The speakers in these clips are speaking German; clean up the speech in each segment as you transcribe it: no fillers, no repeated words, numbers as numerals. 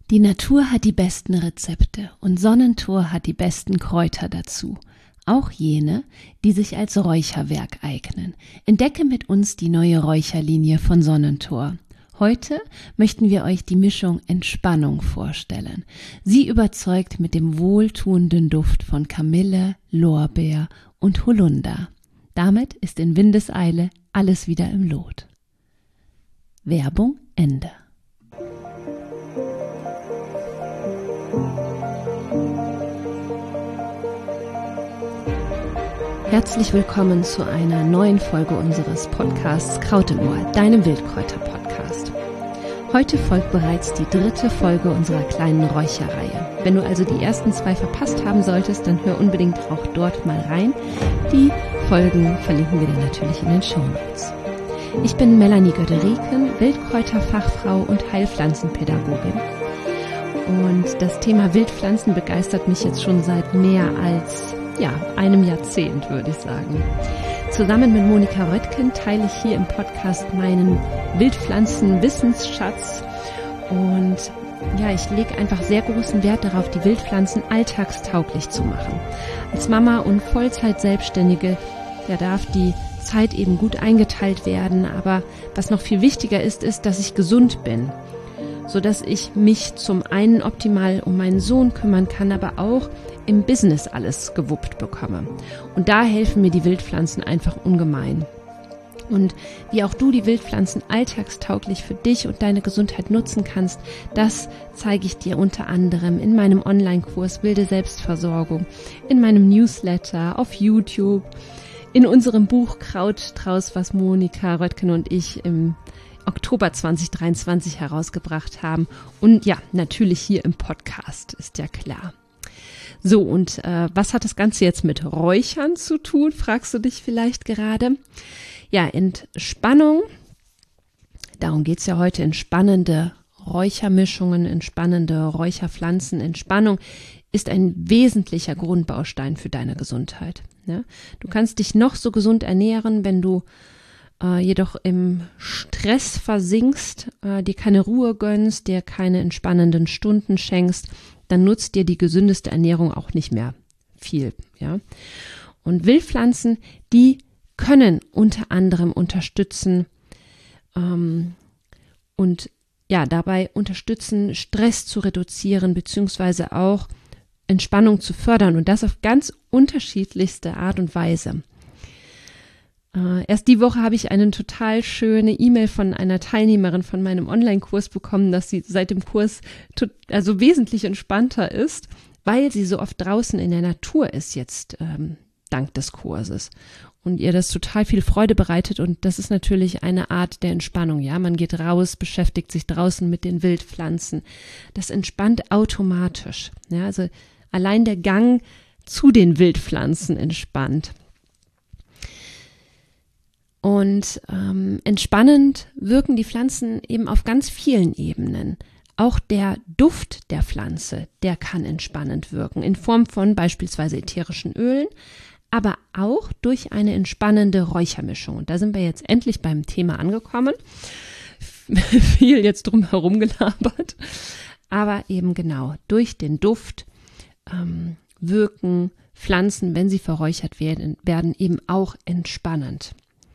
Die Natur hat die besten Rezepte und Sonnentor hat die besten Kräuter dazu. Auch jene, die sich als Räucherwerk eignen. Entdecke mit uns die neue Räucherlinie von Sonnentor. Heute möchten wir euch die Mischung Entspannung vorstellen. Sie überzeugt mit dem wohltuenden Duft von Kamille, Lorbeer und Holunder. Damit ist in Windeseile alles wieder im Lot. Werbung Ende. Herzlich willkommen zu einer neuen Folge unseres Podcasts Kraut im Ohr, deinem Wildkräuter-Podcast. Heute folgt bereits die 3. Folge unserer kleinen Räucherreihe. Wenn du also die ersten 2 verpasst haben solltest, dann hör unbedingt auch dort mal rein. Die Folgen verlinken wir dir natürlich in den Shownotes. Ich bin Melanie Göderiken, Wildkräuterfachfrau und Heilpflanzenpädagogin. Und das Thema Wildpflanzen begeistert mich jetzt schon seit mehr als einem Jahrzehnt, würde ich sagen. Zusammen mit Monika Röttgen teile ich hier im Podcast meinen Wildpflanzen-Wissensschatz und ich lege einfach sehr großen Wert darauf, die Wildpflanzen alltagstauglich zu machen. Als Mama und Vollzeit-Selbstständige, darf die Zeit eben gut eingeteilt werden, aber was noch viel wichtiger ist, dass ich gesund bin, sodass ich mich zum einen optimal um meinen Sohn kümmern kann, aber auch im Business alles gewuppt bekomme. Und da helfen mir die Wildpflanzen einfach ungemein. Und wie auch du die Wildpflanzen alltagstauglich für dich und deine Gesundheit nutzen kannst, das zeige ich dir unter anderem in meinem Online-Kurs Wilde Selbstversorgung, in meinem Newsletter, auf YouTube, in unserem Buch Krautstrauß, was Monika Röttgen und ich im Oktober 2023 herausgebracht haben und natürlich hier im Podcast, ist ja klar. So, und was hat das Ganze jetzt mit Räuchern zu tun, fragst du dich vielleicht gerade? Ja, Entspannung, darum geht's ja heute, entspannende Räuchermischungen, entspannende Räucherpflanzen. Entspannung ist ein wesentlicher Grundbaustein für deine Gesundheit. Ja? Du kannst dich noch so gesund ernähren, wenn du jedoch im Stress versinkst, dir keine Ruhe gönnst, dir keine entspannenden Stunden schenkst, dann nutzt dir die gesündeste Ernährung auch nicht mehr viel. Ja? Und Wildpflanzen, die können unter anderem unterstützen dabei unterstützen, Stress zu reduzieren beziehungsweise auch Entspannung zu fördern und das auf ganz unterschiedlichste Art und Weise. Erst die Woche habe ich eine total schöne E-Mail von einer Teilnehmerin von meinem Online-Kurs bekommen, dass sie seit dem Kurs wesentlich entspannter ist, weil sie so oft draußen in der Natur ist jetzt dank des Kurses und ihr das total viel Freude bereitet und das ist natürlich eine Art der Entspannung. Ja, man geht raus, beschäftigt sich draußen mit den Wildpflanzen. Das entspannt automatisch. Ja, also allein der Gang zu den Wildpflanzen entspannt. Und entspannend wirken die Pflanzen eben auf ganz vielen Ebenen. Auch der Duft der Pflanze, der kann entspannend wirken, in Form von beispielsweise ätherischen Ölen, aber auch durch eine entspannende Räuchermischung. Und da sind wir jetzt endlich beim Thema angekommen. Viel jetzt drum herum gelabert. Aber eben genau, durch den Duft wirken Pflanzen, wenn sie verräuchert werden eben auch entspannend.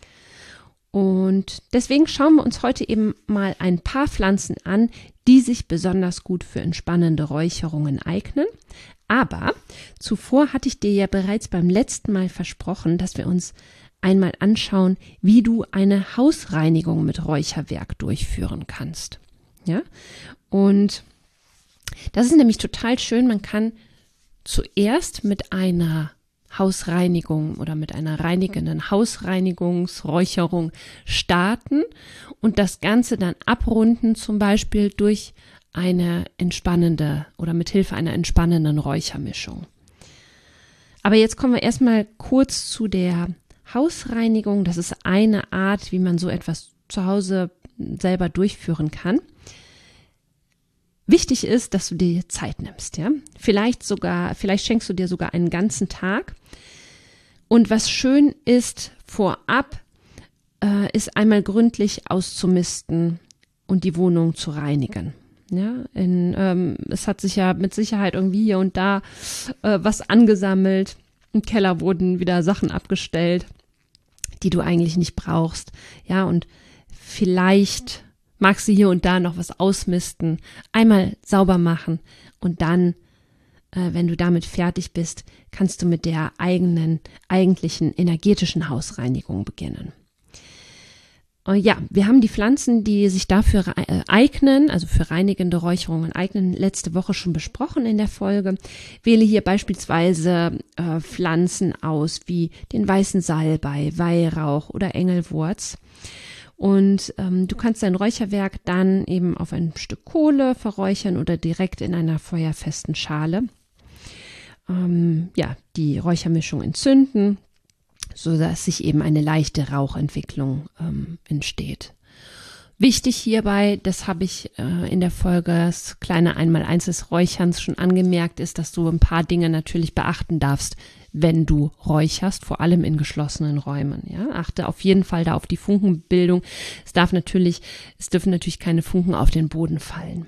Und deswegen schauen wir uns heute eben mal ein paar Pflanzen an, die sich besonders gut für entspannende Räucherungen eignen. Aber zuvor hatte ich dir ja bereits beim letzten Mal versprochen, dass wir uns einmal anschauen, wie du eine Hausreinigung mit Räucherwerk durchführen kannst. Ja? Und das ist nämlich total schön. Man kann zuerst mit einer Hausreinigung oder mit einer reinigenden Hausreinigungsräucherung starten und das Ganze dann abrunden, zum Beispiel durch eine entspannende oder mit Hilfe einer entspannenden Räuchermischung. Aber jetzt kommen wir erstmal kurz zu der Hausreinigung. Das ist eine Art, wie man so etwas zu Hause selber durchführen kann. Wichtig ist, dass du dir Zeit nimmst, ja. Vielleicht schenkst du dir sogar einen ganzen Tag. Und was schön ist, vorab ist einmal gründlich auszumisten und die Wohnung zu reinigen. Ja, es hat sich ja mit Sicherheit irgendwie hier und da was angesammelt. Im Keller wurden wieder Sachen abgestellt, die du eigentlich nicht brauchst. Ja, und vielleicht magst du hier und da noch was ausmisten, einmal sauber machen und dann, wenn du damit fertig bist, kannst du mit der eigentlichen energetischen Hausreinigung beginnen. Ja, wir haben die Pflanzen, die sich dafür eignen, also für reinigende Räucherungen eignen, letzte Woche schon besprochen in der Folge. Wähle hier beispielsweise Pflanzen aus wie den weißen Salbei, Weihrauch oder Engelwurz. Und du kannst dein Räucherwerk dann eben auf ein Stück Kohle verräuchern oder direkt in einer feuerfesten Schale. Die Räuchermischung entzünden, sodass sich eben eine leichte Rauchentwicklung entsteht. Wichtig hierbei, das habe ich in der Folge das kleine Einmaleins des Räucherns schon angemerkt, ist, dass du ein paar Dinge natürlich beachten darfst, wenn du räucherst, vor allem in geschlossenen Räumen. Ja? Achte auf jeden Fall da auf die Funkenbildung. Es dürfen natürlich keine Funken auf den Boden fallen.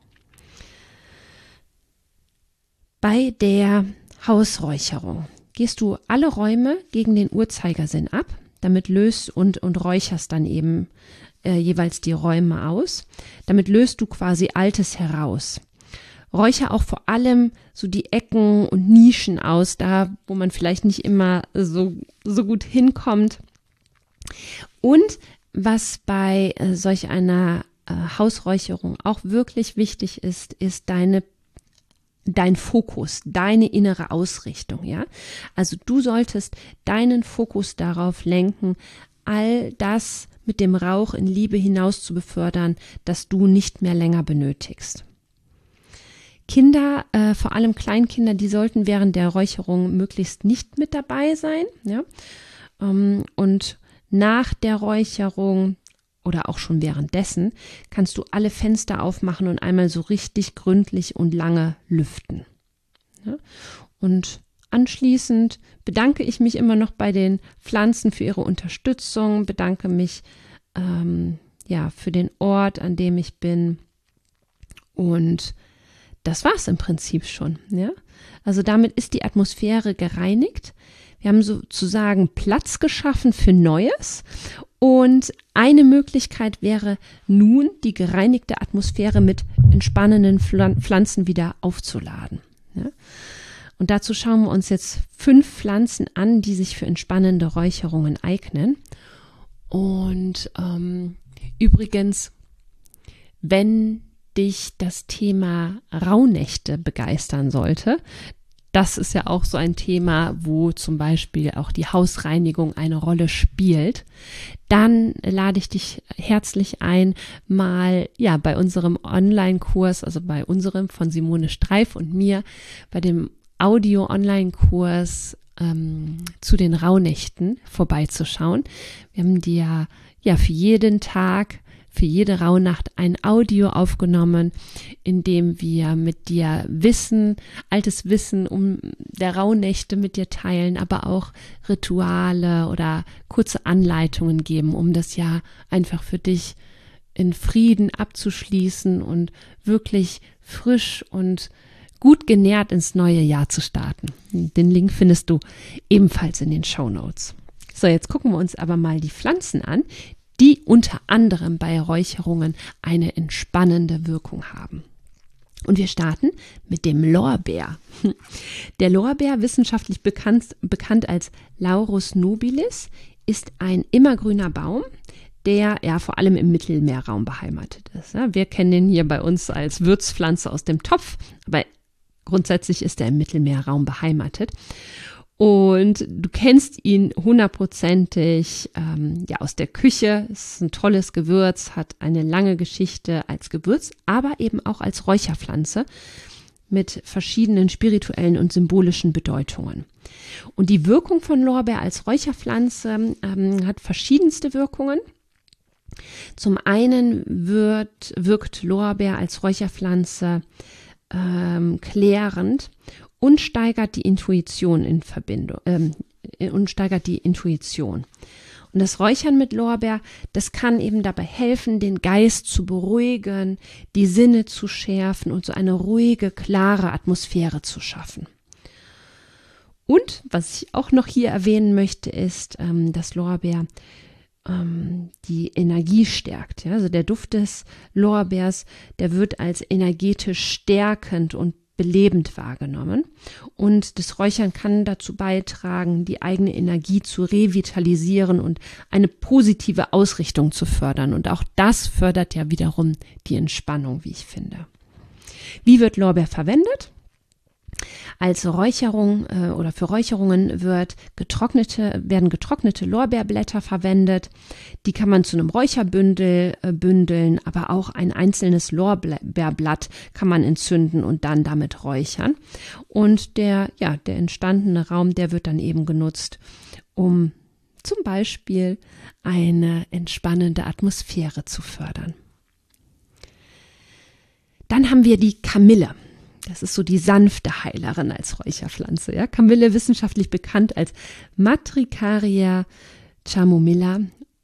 Bei der Hausräucherung gehst du alle Räume gegen den Uhrzeigersinn ab, damit löst und räucherst dann eben jeweils die Räume aus. Damit löst du quasi Altes heraus. Räucher auch vor allem so die Ecken und Nischen aus, da wo man vielleicht nicht immer so gut hinkommt. Und was bei solch einer Hausräucherung auch wirklich wichtig ist, ist dein Fokus, deine innere Ausrichtung, ja. Also du solltest deinen Fokus darauf lenken, all das mit dem Rauch in Liebe hinaus zu befördern, das du nicht mehr länger benötigst. Kinder, vor allem Kleinkinder, die sollten während der Räucherung möglichst nicht mit dabei sein, ja. Und nach der Räucherung oder auch schon währenddessen kannst du alle Fenster aufmachen und einmal so richtig gründlich und lange lüften. Ja? Und anschließend bedanke ich mich immer noch bei den Pflanzen für ihre Unterstützung, bedanke mich für den Ort, an dem ich bin, und das war's im Prinzip schon. Ja? Also damit ist die Atmosphäre gereinigt. Wir haben sozusagen Platz geschaffen für Neues, und eine Möglichkeit wäre nun, die gereinigte Atmosphäre mit entspannenden Pflanzen wieder aufzuladen. Ja? Und dazu schauen wir uns jetzt 5 Pflanzen an, die sich für entspannende Räucherungen eignen. Und übrigens, wenn dich das Thema Rauhnächte begeistern sollte, das ist ja auch so ein Thema, wo zum Beispiel auch die Hausreinigung eine Rolle spielt. Dann lade ich dich herzlich ein, mal bei unserem Online-Kurs, also bei unserem von Simone Streif und mir, bei dem Audio-Online-Kurs zu den Rauhnächten vorbeizuschauen. Wir haben dir für jeden Tag, für jede Rauhnacht ein Audio aufgenommen, in dem wir mit dir altes Wissen der Rauhnächte mit dir teilen, aber auch Rituale oder kurze Anleitungen geben, um das Jahr einfach für dich in Frieden abzuschließen und wirklich frisch und gut genährt ins neue Jahr zu starten. Den Link findest du ebenfalls in den Shownotes. So, jetzt gucken wir uns aber mal die Pflanzen an, die unter anderem bei Räucherungen eine entspannende Wirkung haben. Und wir starten mit dem Lorbeer. Der Lorbeer, wissenschaftlich bekannt als Laurus nobilis, ist ein immergrüner Baum, der vor allem im Mittelmeerraum beheimatet ist. Wir kennen ihn hier bei uns als Würzpflanze aus dem Topf, aber grundsätzlich ist er im Mittelmeerraum beheimatet. Und du kennst ihn hundertprozentig aus der Küche. Es ist ein tolles Gewürz, hat eine lange Geschichte als Gewürz, aber eben auch als Räucherpflanze mit verschiedenen spirituellen und symbolischen Bedeutungen. Und die Wirkung von Lorbeer als Räucherpflanze hat verschiedenste Wirkungen. Zum einen wirkt Lorbeer als Räucherpflanze klärend und steigert die Intuition Und das Räuchern mit Lorbeer, das kann eben dabei helfen, den Geist zu beruhigen, die Sinne zu schärfen und so eine ruhige, klare Atmosphäre zu schaffen. Und was ich auch noch hier erwähnen möchte, ist, dass Lorbeer die Energie stärkt. Ja? Also der Duft des Lorbeers, der wird als energetisch stärkend und belebend wahrgenommen. Und das Räuchern kann dazu beitragen, die eigene Energie zu revitalisieren und eine positive Ausrichtung zu fördern. Und auch das fördert ja wiederum die Entspannung, wie ich finde. Wie wird Lorbeer verwendet? Als Räucherung oder für Räucherungen werden getrocknete Lorbeerblätter verwendet. Die kann man zu einem Räucherbündel bündeln, aber auch ein einzelnes Lorbeerblatt kann man entzünden und dann damit räuchern. Und der entstandene Raum, der wird dann eben genutzt, um zum Beispiel eine entspannende Atmosphäre zu fördern. Dann haben wir die Kamille. Das ist so die sanfte Heilerin als Räucherpflanze. Ja? Kamille, wissenschaftlich bekannt als Matricaria chamomilla,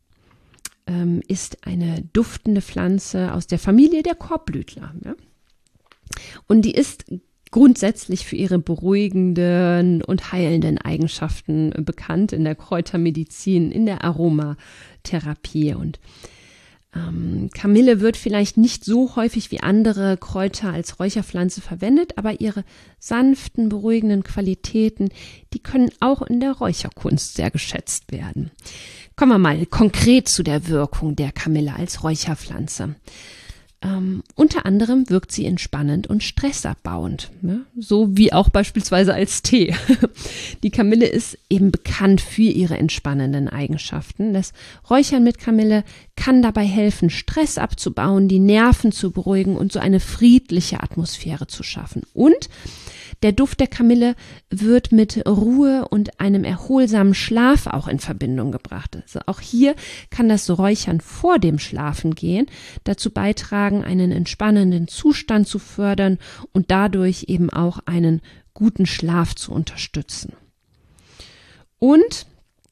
ist eine duftende Pflanze aus der Familie der Korbblütler. Ja? Und die ist grundsätzlich für ihre beruhigenden und heilenden Eigenschaften bekannt in der Kräutermedizin, in der Aromatherapie. Und Kamille wird vielleicht nicht so häufig wie andere Kräuter als Räucherpflanze verwendet, aber ihre sanften, beruhigenden Qualitäten, die können auch in der Räucherkunst sehr geschätzt werden. Kommen wir mal konkret zu der Wirkung der Kamille als Räucherpflanze. Unter anderem wirkt sie entspannend und stressabbauend, ne? So wie auch beispielsweise als Tee. Die Kamille ist eben bekannt für ihre entspannenden Eigenschaften. Das Räuchern mit Kamille kann dabei helfen, Stress abzubauen, die Nerven zu beruhigen und so eine friedliche Atmosphäre zu schaffen. Und der Duft der Kamille wird mit Ruhe und einem erholsamen Schlaf auch in Verbindung gebracht. Also auch hier kann das Räuchern vor dem Schlafengehen dazu beitragen, einen entspannenden Zustand zu fördern und dadurch eben auch einen guten Schlaf zu unterstützen. Und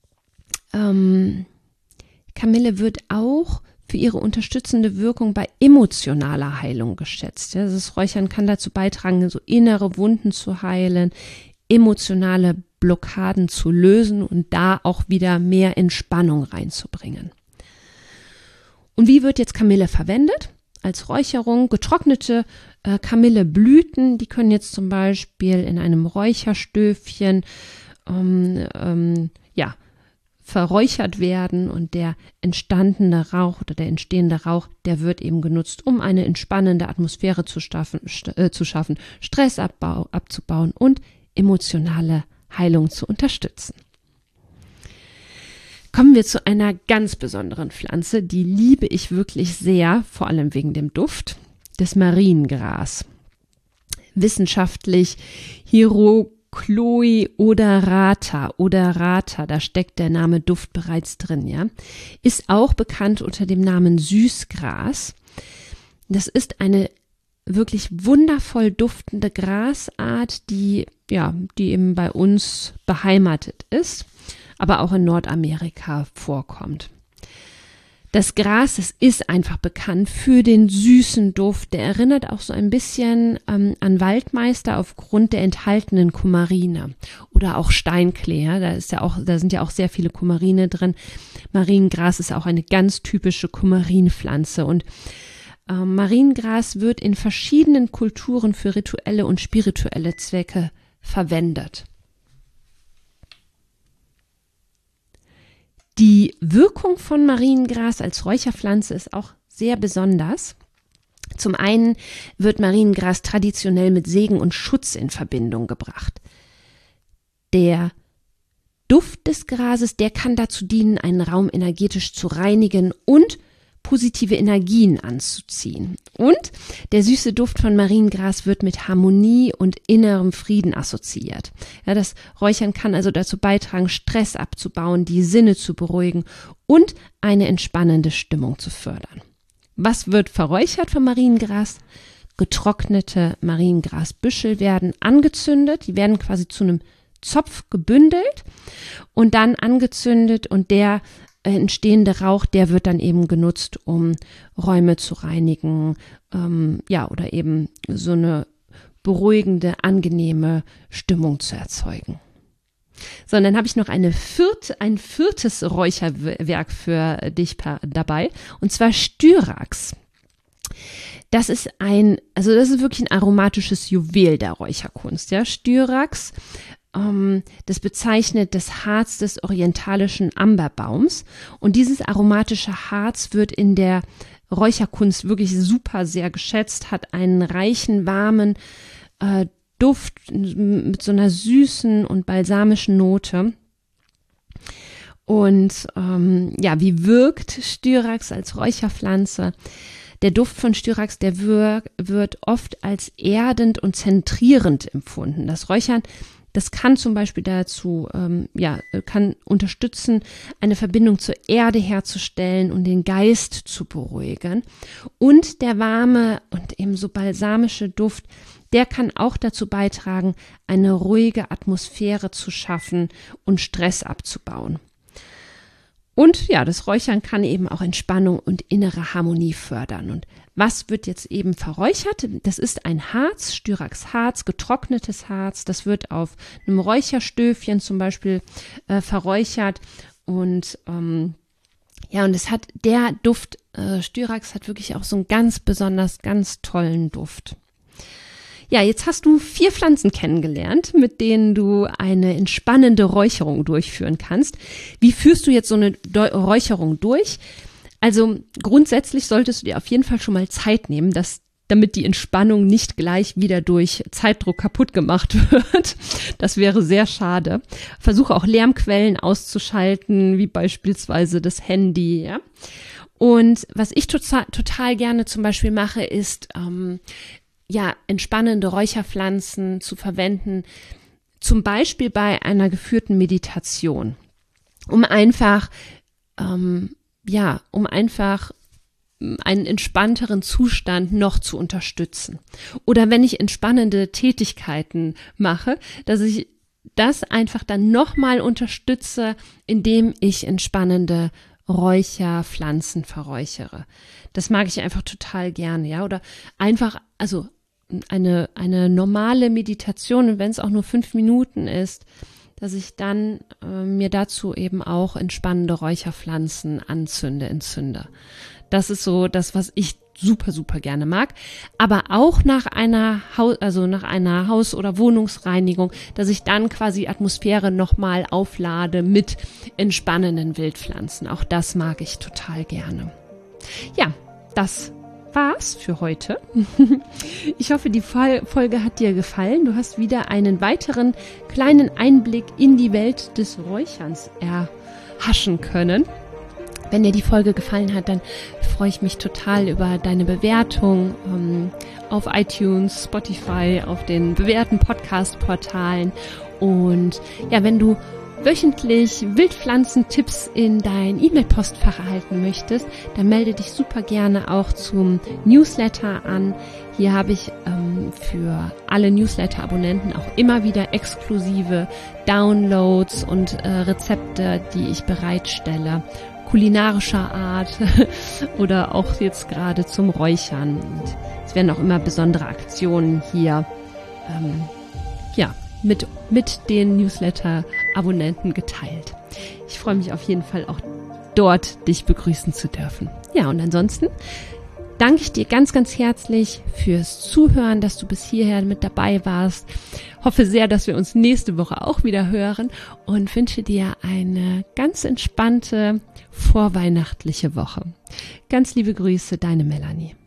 Kamille wird auch für ihre unterstützende Wirkung bei emotionaler Heilung geschätzt. Ja, das Räuchern kann dazu beitragen, so innere Wunden zu heilen, emotionale Blockaden zu lösen und da auch wieder mehr Entspannung reinzubringen. Und wie wird jetzt Kamille verwendet? Als Räucherung getrocknete Kamilleblüten, die können jetzt zum Beispiel in einem Räucherstöfchen verräuchert werden und der entstandene Rauch oder der entstehende Rauch, der wird eben genutzt, um eine entspannende Atmosphäre zu schaffen, Stressabbau abzubauen und emotionale Heilung zu unterstützen. Kommen wir zu einer ganz besonderen Pflanze, die liebe ich wirklich sehr, vor allem wegen dem Duft, das Mariengras. Wissenschaftlich Chloe oderata, da steckt der Name Duft bereits drin, ja. Ist auch bekannt unter dem Namen Süßgras. Das ist eine wirklich wundervoll duftende Grasart, die eben bei uns beheimatet ist, aber auch in Nordamerika vorkommt. Das Gras, es ist einfach bekannt für den süßen Duft. Der erinnert auch so ein bisschen an Waldmeister aufgrund der enthaltenen Kumarine oder auch Steinklee. Ja, da sind ja auch sehr viele Kumarine drin. Mariengras ist auch eine ganz typische Kumarinpflanze und Mariengras wird in verschiedenen Kulturen für rituelle und spirituelle Zwecke verwendet. Die Wirkung von Mariengras als Räucherpflanze ist auch sehr besonders. Zum einen wird Mariengras traditionell mit Segen und Schutz in Verbindung gebracht. Der Duft des Grases, der kann dazu dienen, einen Raum energetisch zu reinigen und positive Energien anzuziehen. Und der süße Duft von Mariengras wird mit Harmonie und innerem Frieden assoziiert. Ja, das Räuchern kann also dazu beitragen, Stress abzubauen, die Sinne zu beruhigen und eine entspannende Stimmung zu fördern. Was wird verräuchert von Mariengras? Getrocknete Mariengrasbüschel werden angezündet, die werden quasi zu einem Zopf gebündelt und dann angezündet und der entstehende Rauch, der wird dann eben genutzt, um Räume zu reinigen, oder eben so eine beruhigende, angenehme Stimmung zu erzeugen. So, und dann habe ich noch ein viertes Räucherwerk für dich dabei, und zwar Styrax. Das ist wirklich ein aromatisches Juwel der Räucherkunst, ja. Styrax, das bezeichnet das Harz des orientalischen Amberbaums, und dieses aromatische Harz wird in der Räucherkunst wirklich super sehr geschätzt, hat einen reichen, warmen Duft mit so einer süßen und balsamischen Note. Und wie wirkt Styrax als Räucherpflanze? Der Duft von Styrax, der wird oft als erdend und zentrierend empfunden. Das Räuchern, das kann zum Beispiel dazu, kann unterstützen, eine Verbindung zur Erde herzustellen und den Geist zu beruhigen. Und der warme und eben so balsamische Duft, der kann auch dazu beitragen, eine ruhige Atmosphäre zu schaffen und Stress abzubauen. Und ja, das Räuchern kann eben auch Entspannung und innere Harmonie fördern. Und was wird jetzt eben verräuchert? Das ist ein Harz, Styrax-Harz, getrocknetes Harz. Das wird auf einem Räucherstöfchen zum Beispiel verräuchert. Und und es hat der Duft, Styrax hat wirklich auch so einen ganz tollen Duft. Ja, jetzt hast du 4 Pflanzen kennengelernt, mit denen du eine entspannende Räucherung durchführen kannst. Wie führst du jetzt so eine Räucherung durch? Also grundsätzlich solltest du dir auf jeden Fall schon mal Zeit nehmen, damit die Entspannung nicht gleich wieder durch Zeitdruck kaputt gemacht wird. Das wäre sehr schade. Versuche auch Lärmquellen auszuschalten, wie beispielsweise das Handy, ja. Und was ich total gerne zum Beispiel mache, ist entspannende Räucherpflanzen zu verwenden, zum Beispiel bei einer geführten Meditation, um einfach einen entspannteren Zustand noch zu unterstützen. Oder wenn ich entspannende Tätigkeiten mache, dass ich das einfach dann nochmal unterstütze, indem ich entspannende Räucherpflanzen verräuchere. Das mag ich einfach total gerne, ja. Oder einfach, eine normale Meditation, und wenn es auch nur 5 Minuten ist, dass ich dann mir dazu eben auch entspannende Räucherpflanzen entzünde. Das ist so das, was ich super, super gerne mag. Aber auch nach einer Haus- oder Wohnungsreinigung, dass ich dann quasi Atmosphäre nochmal auflade mit entspannenden Wildpflanzen. Auch das mag ich total gerne. Ja, das war's für heute. Ich hoffe, die Folge hat dir gefallen. Du hast wieder einen weiteren kleinen Einblick in die Welt des Räucherns erhaschen können. Wenn dir die Folge gefallen hat, dann freue ich mich total über deine Bewertung auf iTunes, Spotify, auf den bewährten Podcast-Portalen. Und ja, wenn du wöchentlich Wildpflanzentipps in dein E-Mail-Postfach erhalten möchtest, dann melde dich super gerne auch zum Newsletter an. Hier habe ich für alle Newsletter-Abonnenten auch immer wieder exklusive Downloads und Rezepte, die ich bereitstelle, kulinarischer Art oder auch jetzt gerade zum Räuchern. Und es werden auch immer besondere Aktionen hier mit den Newsletter-Abonnenten geteilt. Ich freue mich auf jeden Fall auch dort, dich begrüßen zu dürfen. Ja, und ansonsten danke ich dir ganz, ganz herzlich fürs Zuhören, dass du bis hierher mit dabei warst. Hoffe sehr, dass wir uns nächste Woche auch wieder hören und wünsche dir eine ganz entspannte vorweihnachtliche Woche. Ganz liebe Grüße, deine Melanie.